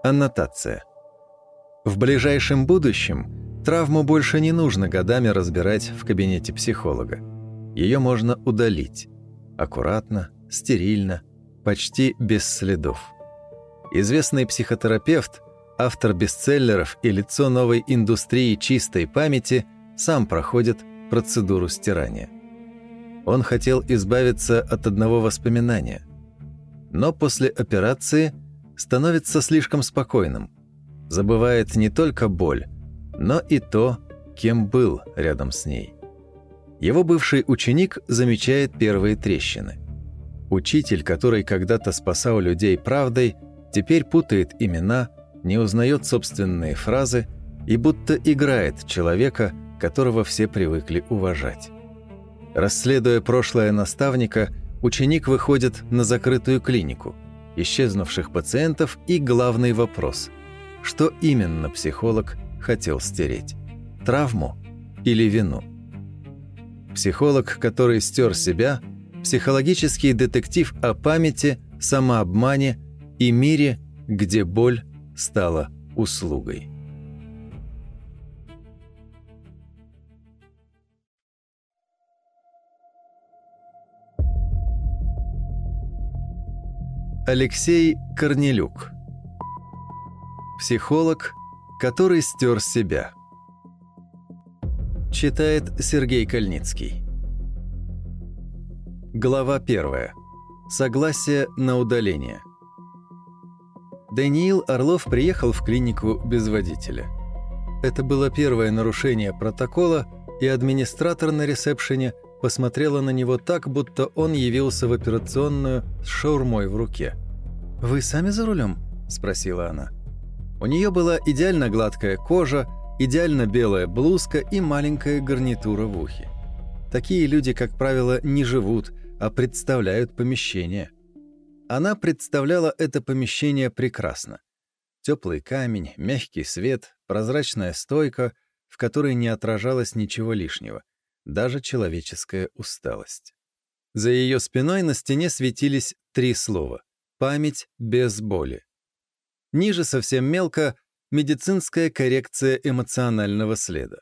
Аннотация. В ближайшем будущем травму больше не нужно годами разбирать в кабинете психолога. Ее можно удалить. Аккуратно, стерильно, почти без следов. Известный психотерапевт, автор бестселлеров и лицо новой индустрии чистой памяти, сам проходит процедуру стирания. Он хотел избавиться от одного воспоминания, но после операции становится слишком спокойным, забывает не только боль, но и то, кем был рядом с ней. Его бывший ученик замечает первые трещины. Учитель, который когда-то спасал людей правдой, теперь путает имена, не узнает собственные фразы и будто играет человека, которого все привыкли уважать. Расследуя прошлое наставника, ученик выходит на закрытую клинику, исчезнувших пациентов и главный вопрос – что именно психолог хотел стереть – травму или вину? Психолог, который стер себя, психологический детектив о памяти, самообмане и мире, где боль стала услугой. Алексей Корнелюк. Психолог, который стер себя. Читает Сергей Кальницкий. Глава 1. Согласие на удаление. Даниил Орлов приехал в клинику без водителя. Это было первое нарушение протокола, и администратор на ресепшене посмотрела на него так, будто он явился в операционную с шаурмой в руке. «Вы сами за рулем?» – спросила она. У нее была идеально гладкая кожа, идеально белая блузка и маленькая гарнитура в ухе. Такие люди, как правило, не живут, а представляют помещение. Она представляла это помещение прекрасно. Теплый камень, мягкий свет, прозрачная стойка, в которой не отражалось ничего лишнего, даже человеческая усталость. За ее спиной на стене светились 3 слова: «Память без боли». Ниже совсем мелко «Медицинская коррекция эмоционального следа».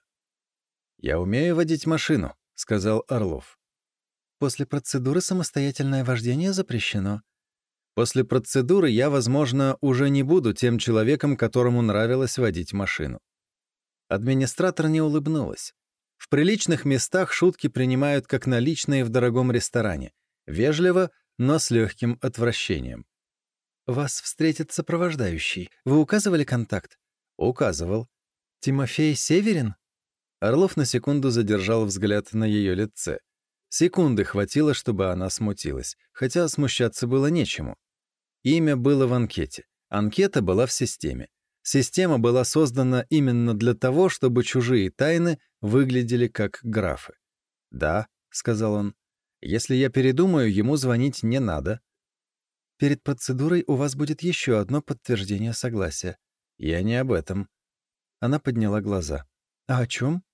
«Я умею водить машину», — сказал Орлов. «После процедуры самостоятельное вождение запрещено». «После процедуры я, возможно, уже не буду тем человеком, которому нравилось водить машину». Администратор не улыбнулась. В приличных местах шутки принимают как наличные в дорогом ресторане. Вежливо, но с легким отвращением. «Вас встретит сопровождающий. Вы указывали контакт?» «Указывал». «Тимофей Северин?» Орлов на секунду задержал взгляд на ее лице. Секунды хватило, чтобы она смутилась, хотя смущаться было нечему. Имя было в анкете. Анкета была в системе. Система была создана именно для того, чтобы чужие тайны выглядели как графы. «Да», — сказал он, — «если я передумаю, ему звонить не надо». «Перед процедурой у вас будет еще одно подтверждение согласия». «Я не об этом». Она подняла глаза. «А о чем?»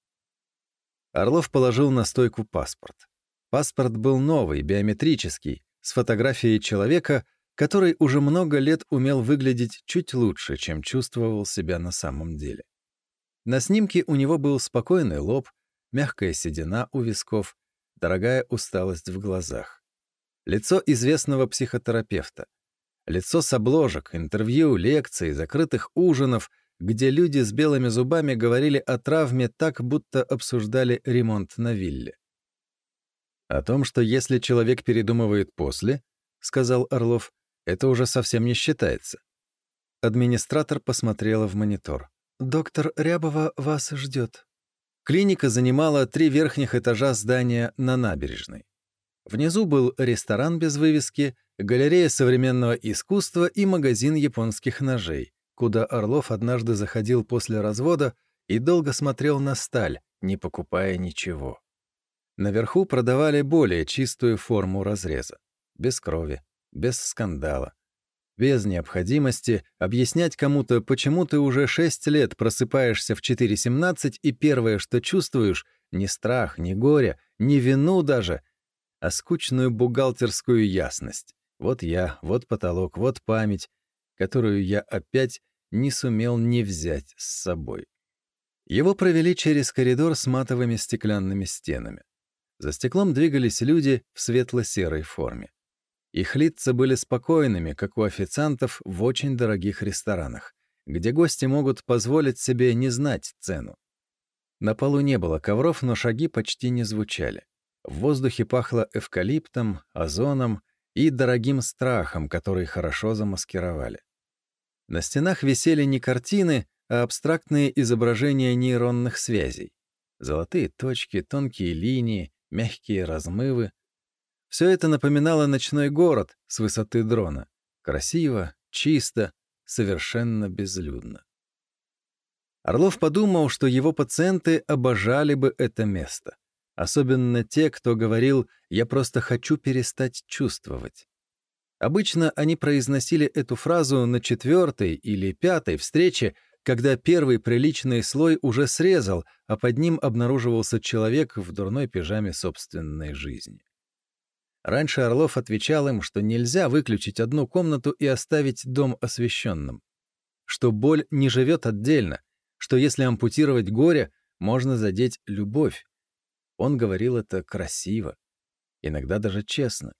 Орлов положил на стойку паспорт. Паспорт был новый, биометрический, с фотографией человека, который уже много лет умел выглядеть чуть лучше, чем чувствовал себя на самом деле. На снимке у него был спокойный лоб, мягкая седина у висков, дорогая усталость в глазах. Лицо известного психотерапевта. Лицо с обложек, интервью, лекций, закрытых ужинов, где люди с белыми зубами говорили о травме так, будто обсуждали ремонт на вилле. «О том, что если человек передумывает после, — сказал Орлов, — это уже совсем не считается». Администратор посмотрела в монитор. «Доктор Рябова вас ждет». Клиника занимала 3 верхних этажа здания на набережной. Внизу был ресторан без вывески, галерея современного искусства и магазин японских ножей, куда Орлов однажды заходил после развода и долго смотрел на сталь, не покупая ничего. Наверху продавали более чистую форму разреза. Без крови, без скандала. Без необходимости объяснять кому-то, почему ты уже 6 лет просыпаешься в 4:17 и первое, что чувствуешь, не страх, не горе, не вину даже, а скучную бухгалтерскую ясность. Вот я, вот потолок, вот память, которую я опять не сумел не взять с собой. Его провели через коридор с матовыми стеклянными стенами. За стеклом двигались люди в светло-серой форме. Их лица были спокойными, как у официантов в очень дорогих ресторанах, где гости могут позволить себе не знать цену. На полу не было ковров, но шаги почти не звучали. В воздухе пахло эвкалиптом, озоном и дорогим страхом, который хорошо замаскировали. На стенах висели не картины, а абстрактные изображения нейронных связей. Золотые точки, тонкие линии, мягкие размывы. Все это напоминало ночной город с высоты дрона. Красиво, чисто, совершенно безлюдно. Орлов подумал, что его пациенты обожали бы это место. Особенно те, кто говорил «я просто хочу перестать чувствовать». Обычно они произносили эту фразу на 4-й или 5-й встрече, когда первый приличный слой уже срезал, а под ним обнаруживался человек в дурной пижаме собственной жизни. Раньше Орлов отвечал им, что нельзя выключить одну комнату и оставить дом освещенным, что боль не живет отдельно, что если ампутировать горе, можно задеть любовь. Он говорил это красиво, иногда даже честно.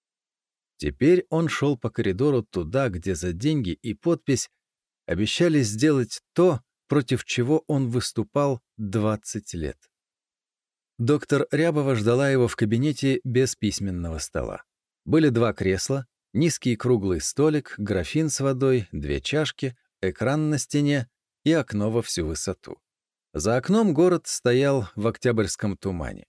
Теперь он шел по коридору туда, где за деньги и подпись обещали сделать то, против чего он выступал 20 лет. Доктор Рябова ждала его в кабинете без письменного стола. Были 2 кресла, низкий круглый столик, графин с водой, 2 чашки, экран на стене и окно во всю высоту. За окном город стоял в октябрьском тумане.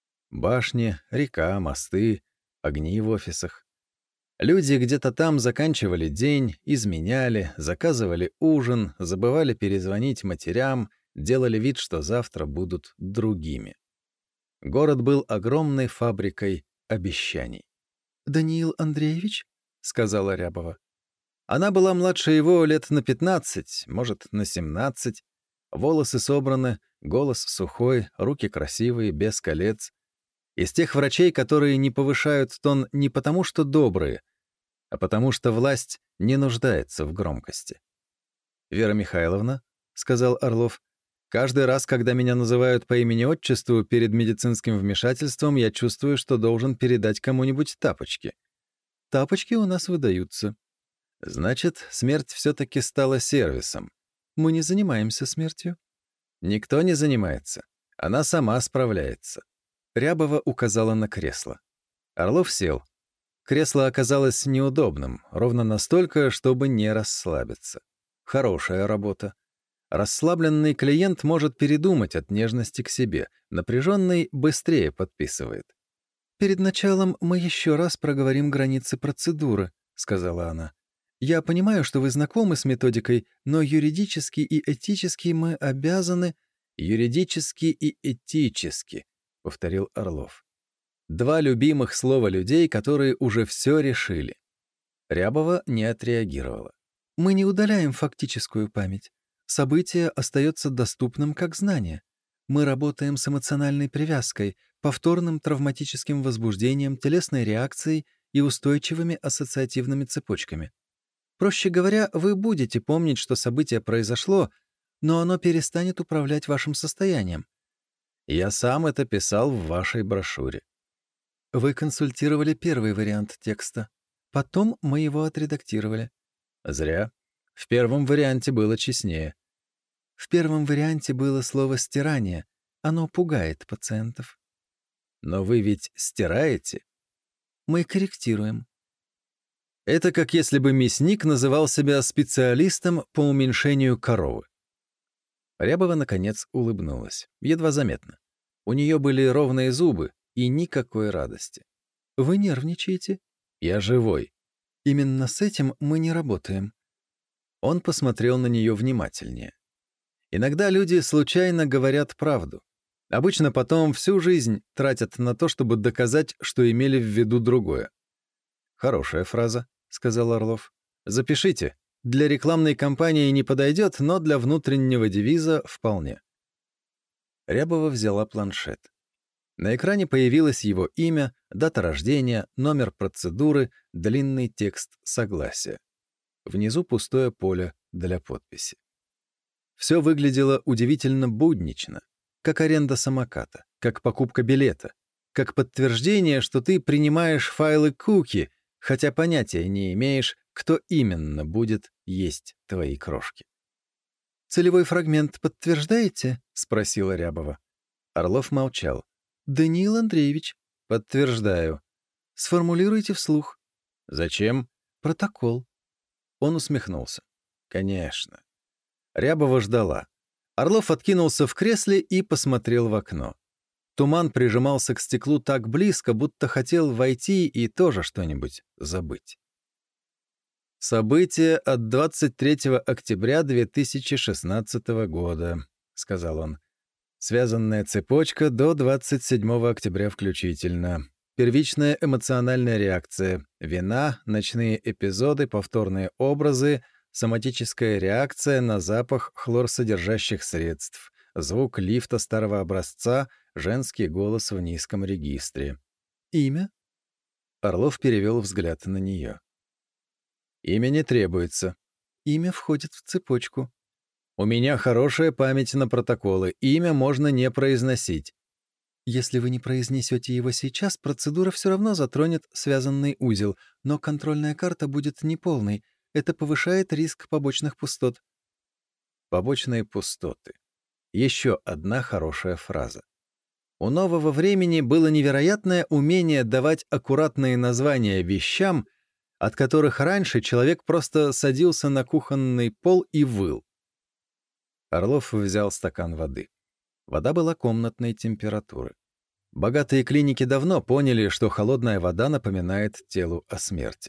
Башни, река, мосты, огни в офисах. Люди где-то там заканчивали день, изменяли, заказывали ужин, забывали перезвонить матерям, делали вид, что завтра будут другими. Город был огромной фабрикой обещаний. «Даниил Андреевич?» — сказала Рябова. Она была младше его лет на 15, может, на 17. Волосы собраны, голос сухой, руки красивые, без колец. Из тех врачей, которые не повышают тон не потому, что добрые, а потому что власть не нуждается в громкости. «Вера Михайловна», — сказал Орлов, — «каждый раз, когда меня называют по имени-отчеству перед медицинским вмешательством, я чувствую, что должен передать кому-нибудь тапочки. Тапочки у нас выдаются. Значит, смерть все-таки стала сервисом. Мы не занимаемся смертью». «Никто не занимается. Она сама справляется». Рябова указала на кресло. Орлов сел. Кресло оказалось неудобным, ровно настолько, чтобы не расслабиться. Хорошая работа. Расслабленный клиент может передумать от нежности к себе, напряженный быстрее подписывает. «Перед началом мы еще раз проговорим границы процедуры», — сказала она. «Я понимаю, что вы знакомы с методикой, но юридически и этически мы обязаны...» «Юридически и этически», — повторил Орлов. 2 любимых слова людей, которые уже все решили. Рябова не отреагировала. «Мы не удаляем фактическую память. Событие остается доступным как знание. Мы работаем с эмоциональной привязкой, повторным травматическим возбуждением, телесной реакцией и устойчивыми ассоциативными цепочками. Проще говоря, вы будете помнить, что событие произошло, но оно перестанет управлять вашим состоянием. Я сам это писал в вашей брошюре. Вы консультировали первый вариант текста. Потом мы его отредактировали. Зря. В первом варианте было честнее. В первом варианте было слово «стирание». Оно пугает пациентов. Но вы ведь стираете? Мы корректируем. Это как если бы мясник называл себя специалистом по уменьшению коровы. Рябова, наконец, улыбнулась. Едва заметно. У нее были ровные зубы и никакой радости. «Вы нервничаете?» «Я живой». «Именно с этим мы не работаем». Он посмотрел на нее внимательнее. Иногда люди случайно говорят правду. Обычно потом всю жизнь тратят на то, чтобы доказать, что имели в виду другое. «Хорошая фраза», — сказал Орлов. «Запишите. Для рекламной кампании не подойдет, но для внутреннего девиза вполне». Рябова взяла планшет. На экране появилось его имя, дата рождения, номер процедуры, длинный текст согласия. Внизу пустое поле для подписи. Все выглядело удивительно буднично, как аренда самоката, как покупка билета, как подтверждение, что ты принимаешь файлы куки, хотя понятия не имеешь, кто именно будет есть твои крошки. «Целевой фрагмент подтверждаете?» — спросила Рябова. Орлов молчал. «Даниил Андреевич». «Подтверждаю». «Сформулируйте вслух». «Зачем?» «Протокол». Он усмехнулся. «Конечно». Рябова ждала. Орлов откинулся в кресле и посмотрел в окно. Туман прижимался к стеклу так близко, будто хотел войти и тоже что-нибудь забыть. «События от 23 октября 2016 года», — сказал он. «Связанная цепочка до 27 октября включительно. Первичная эмоциональная реакция, вина, ночные эпизоды, повторные образы, соматическая реакция на запах хлорсодержащих средств, звук лифта старого образца, женский голос в низком регистре. Имя?» Орлов перевел взгляд на нее. «Имя не требуется. Имя входит в цепочку. У меня хорошая память на протоколы. Имя можно не произносить. Если вы не произнесете его сейчас, процедура все равно затронет связанный узел, но контрольная карта будет неполной. Это повышает риск побочных пустот». Побочные пустоты. Еще одна хорошая фраза. У нового времени было невероятное умение давать аккуратные названия вещам, от которых раньше человек просто садился на кухонный пол и выл. Орлов взял стакан воды. Вода была комнатной температуры. Богатые клиники давно поняли, что холодная вода напоминает телу о смерти.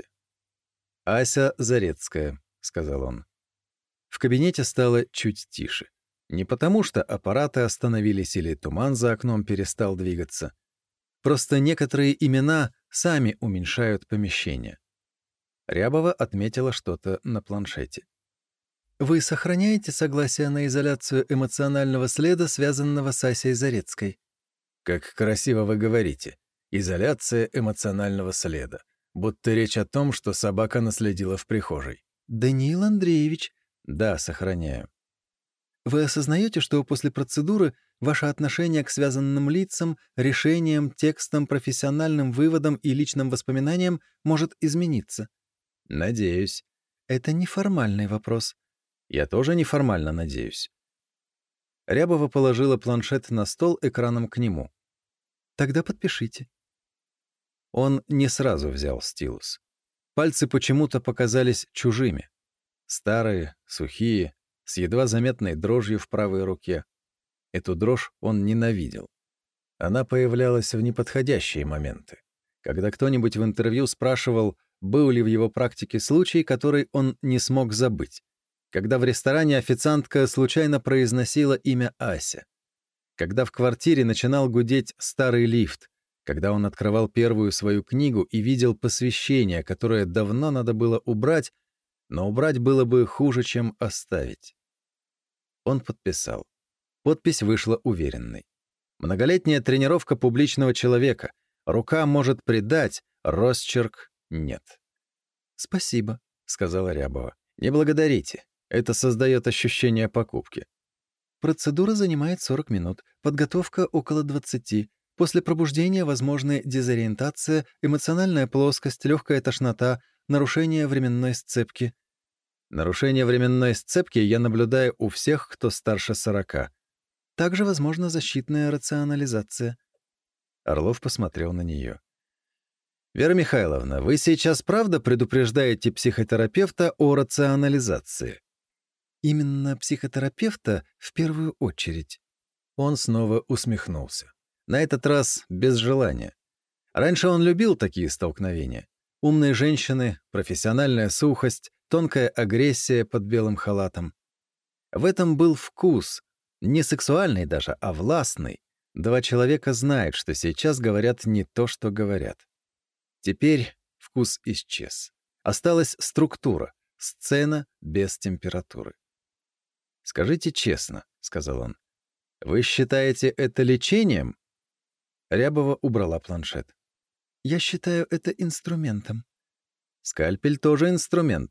«Ася Зарецкая», — сказал он. В кабинете стало чуть тише. Не потому, что аппараты остановились или туман за окном перестал двигаться. Просто некоторые имена сами уменьшают помещение. Рябова отметила что-то на планшете. «Вы сохраняете согласие на изоляцию эмоционального следа, связанного с Асей Зарецкой?» «Как красиво вы говорите. Изоляция эмоционального следа. Будто речь о том, что собака наследила в прихожей». «Даниил Андреевич». «Да, сохраняю». «Вы осознаете, что после процедуры ваше отношение к связанным лицам, решениям, текстам, профессиональным выводам и личным воспоминаниям может измениться?» «Надеюсь». «Это неформальный вопрос». «Я тоже неформально надеюсь». Рябова положила планшет на стол экраном к нему. «Тогда подпишите». Он не сразу взял стилус. Пальцы почему-то показались чужими. Старые, сухие, с едва заметной дрожью в правой руке. Эту дрожь он ненавидел. Она появлялась в неподходящие моменты. Когда кто-нибудь в интервью спрашивал, был ли в его практике случай, который он не смог забыть. Когда в ресторане официантка случайно произносила имя Ася. Когда в квартире начинал гудеть старый лифт. Когда он открывал первую свою книгу и видел посвящение, которое давно надо было убрать, но убрать было бы хуже, чем оставить. Он подписал. Подпись вышла уверенной. Многолетняя тренировка публичного человека. Рука может предать, росчерк нет. «Спасибо», — сказала Рябова. «Не благодарите. Это создает ощущение покупки». «Процедура занимает 40 минут, подготовка около 20. После пробуждения возможны дезориентация, эмоциональная плоскость, легкая тошнота, нарушение временной сцепки». «Нарушение временной сцепки я наблюдаю у всех, кто старше 40. Также возможна защитная рационализация». Орлов посмотрел на нее. «Вера Михайловна, вы сейчас правда предупреждаете психотерапевта о рационализации?» «Именно психотерапевта в первую очередь». Он снова усмехнулся. На этот раз без желания. Раньше он любил такие столкновения. Умные женщины, профессиональная сухость, тонкая агрессия под белым халатом. В этом был вкус, не сексуальный даже, а властный. Два человека знают, что сейчас говорят не то, что говорят. Теперь вкус исчез. Осталась структура, сцена без температуры. «Скажите честно», — сказал он, — «вы считаете это лечением?» Рябова убрала планшет. «Я считаю это инструментом». «Скальпель тоже инструмент».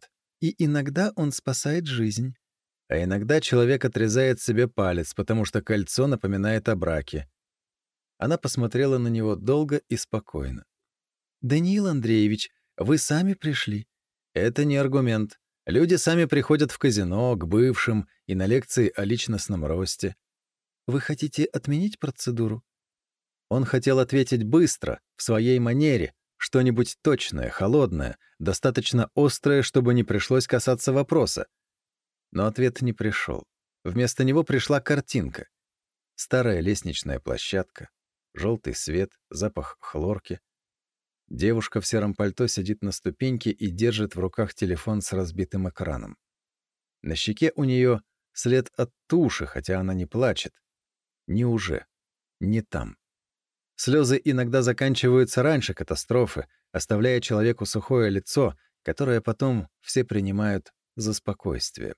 И иногда он спасает жизнь. А иногда человек отрезает себе палец, потому что кольцо напоминает о браке. Она посмотрела на него долго и спокойно. «Даниил Андреевич, вы сами пришли». «Это не аргумент. Люди сами приходят в казино, к бывшим и на лекции о личностном росте». «Вы хотите отменить процедуру?» Он хотел ответить быстро, в своей манере, что-нибудь точное, холодное, достаточно острое, чтобы не пришлось касаться вопроса. Но ответ не пришел. Вместо него пришла картинка. Старая лестничная площадка, желтый свет, запах хлорки. Девушка в сером пальто сидит на ступеньке и держит в руках телефон с разбитым экраном. На щеке у нее след от туши, хотя она не плачет. Не уже, не там. Слезы иногда заканчиваются раньше катастрофы, оставляя человеку сухое лицо, которое потом все принимают за спокойствие.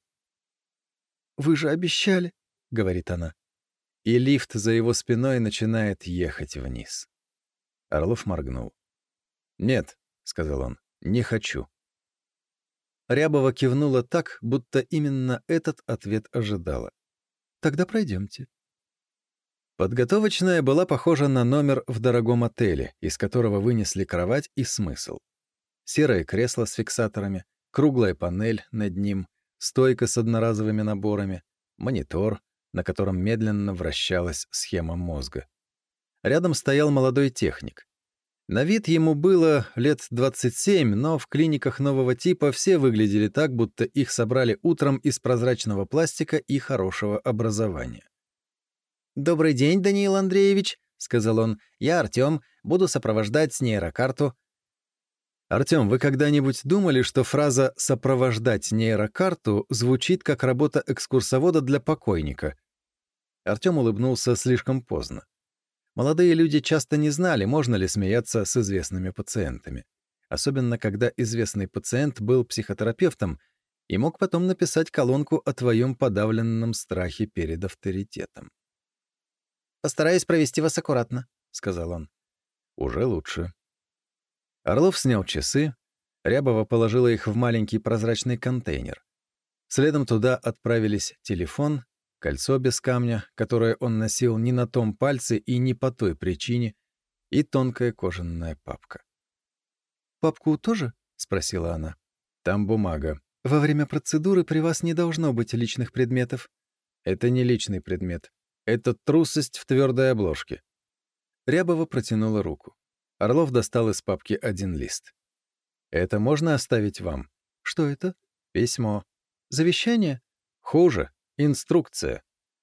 «Вы же обещали», — говорит она. И лифт за его спиной начинает ехать вниз. Орлов моргнул. «Нет», — сказал он, — «не хочу». Рябова кивнула так, будто именно этот ответ ожидала. «Тогда пройдемте». Подготовочная была похожа на номер в дорогом отеле, из которого вынесли кровать и смысл. Серое кресло с фиксаторами, круглая панель над ним, стойка с одноразовыми наборами, монитор, на котором медленно вращалась схема мозга. Рядом стоял молодой техник. На вид ему было лет 27, но в клиниках нового типа все выглядели так, будто их собрали утром из прозрачного пластика и хорошего образования. «Добрый день, Даниил Андреевич», — сказал он. «Я Артем, буду сопровождать нейрокарту». «Артем, вы когда-нибудь думали, что фраза «сопровождать нейрокарту» звучит как работа экскурсовода для покойника?» Артем улыбнулся слишком поздно. Молодые люди часто не знали, можно ли смеяться с известными пациентами. Особенно, когда известный пациент был психотерапевтом и мог потом написать колонку о твоем подавленном страхе перед авторитетом. «Постараюсь провести вас аккуратно», — сказал он. «Уже лучше». Орлов снял часы, Рябова положила их в маленький прозрачный контейнер. Следом туда отправились телефон, кольцо без камня, которое он носил не на том пальце и не по той причине, и тонкая кожаная папка. «Папку тоже?» — спросила она. «Там бумага. Во время процедуры при вас не должно быть личных предметов». «Это не личный предмет. Это трусость в твердой обложке». Рябова протянула руку. Орлов достал из папки один лист. «Это можно оставить вам?» «Что это?» «Письмо». «Завещание?» «Хуже. Инструкция».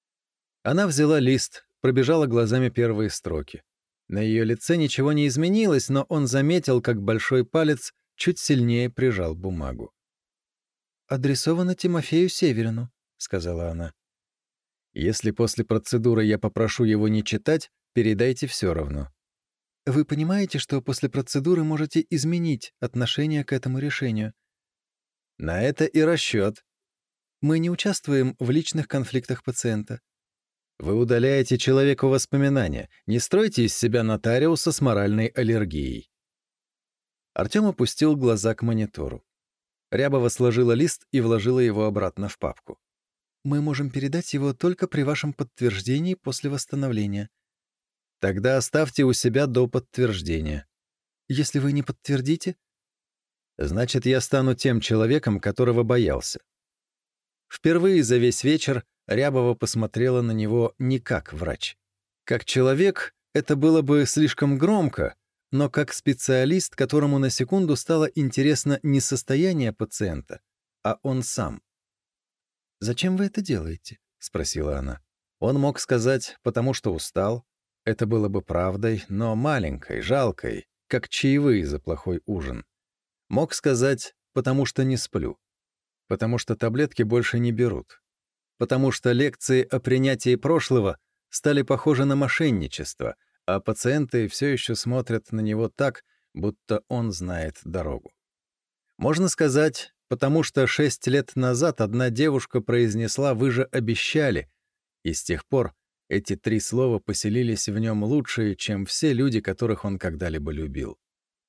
Она взяла лист, пробежала глазами первые строки. На ее лице ничего не изменилось, но он заметил, как большой палец чуть сильнее прижал бумагу. «Адресовано Тимофею Северину», — сказала она. «Если после процедуры я попрошу его не читать, передайте все равно». «Вы понимаете, что после процедуры можете изменить отношение к этому решению?» «На это и расчет». «Мы не участвуем в личных конфликтах пациента». «Вы удаляете человеку воспоминания. Не стройте из себя нотариуса с моральной аллергией». Артем опустил глаза к монитору. Рябова сложила лист и вложила его обратно в папку. «Мы можем передать его только при вашем подтверждении после восстановления». «Тогда оставьте у себя до подтверждения». «Если вы не подтвердите?» «Значит, я стану тем человеком, которого боялся». Впервые за весь вечер Рябова посмотрела на него не как врач. Как человек это было бы слишком громко, но как специалист, которому на секунду стало интересно не состояние пациента, а он сам. «Зачем вы это делаете?» — спросила она. Он мог сказать, потому что устал. Это было бы правдой, но маленькой, жалкой, как чаевые за плохой ужин. Мог сказать, потому что не сплю. Потому что таблетки больше не берут. Потому что лекции о принятии прошлого стали похожи на мошенничество, а пациенты все еще смотрят на него так, будто он знает дорогу. Можно сказать, потому что 6 лет назад одна девушка произнесла «Вы же обещали», и с тех пор эти 3 слова поселились в нем лучше, чем все люди, которых он когда-либо любил.